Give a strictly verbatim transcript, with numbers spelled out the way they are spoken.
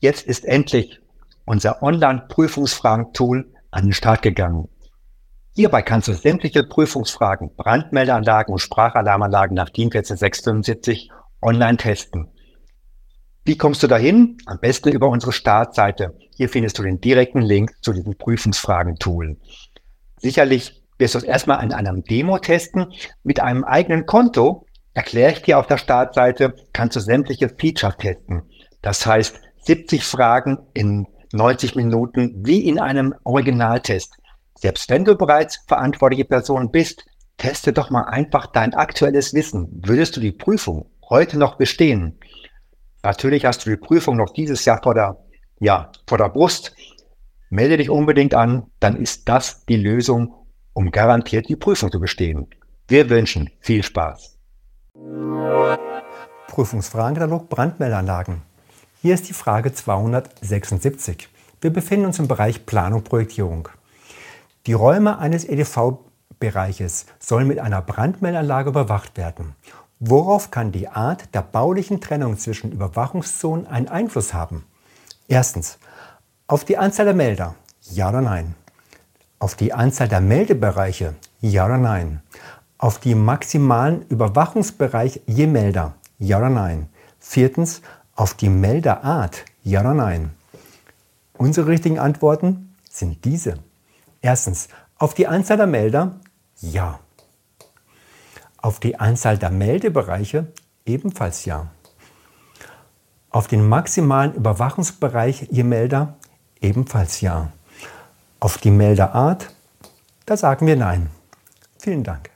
Jetzt ist endlich unser Online-Prüfungsfragen-Tool an den Start gegangen. Hierbei kannst du sämtliche Prüfungsfragen, Brandmeldeanlagen und Sprachalarmanlagen nach DIN eins vier sechs fünf online testen. Wie kommst du dahin? Am besten über unsere Startseite. Hier findest du den direkten Link zu diesem Prüfungsfragen-Tool. Sicherlich wirst du es erstmal in einem Demo testen. Mit einem eigenen Konto, erkläre ich dir auf der Startseite, kannst du sämtliche Features testen. Das heißt, siebzig Fragen in neunzig Minuten wie in einem Originaltest. Selbst wenn du bereits verantwortliche Person bist, teste doch mal einfach dein aktuelles Wissen. Würdest du die Prüfung heute noch bestehen? Natürlich hast du die Prüfung noch dieses Jahr vor der, ja, vor der Brust. Melde dich unbedingt an, dann ist das die Lösung, um garantiert die Prüfung zu bestehen. Wir wünschen viel Spaß. Prüfungsfragenkatalog Brandmeldeanlagen. Hier ist die Frage zweihundertsechsundsiebzig. Wir befinden uns im Bereich Planung und Projektierung. Die Räume eines E D V-Bereiches sollen mit einer Brandmeldeanlage überwacht werden. Worauf kann die Art der baulichen Trennung zwischen Überwachungszonen einen Einfluss haben? Erstens, auf die Anzahl der Melder, ja oder nein? Auf die Anzahl der Meldebereiche, ja oder nein? Auf die maximalen Überwachungsbereich je Melder, ja oder nein? Viertens, auf die Melderart, ja oder nein? Unsere richtigen Antworten sind diese. Erstens, auf die Anzahl der Melder, ja. Auf die Anzahl der Meldebereiche, ebenfalls ja. Auf den maximalen Überwachungsbereich je Melder, ebenfalls ja. Auf die Melderart, da sagen wir nein. Vielen Dank.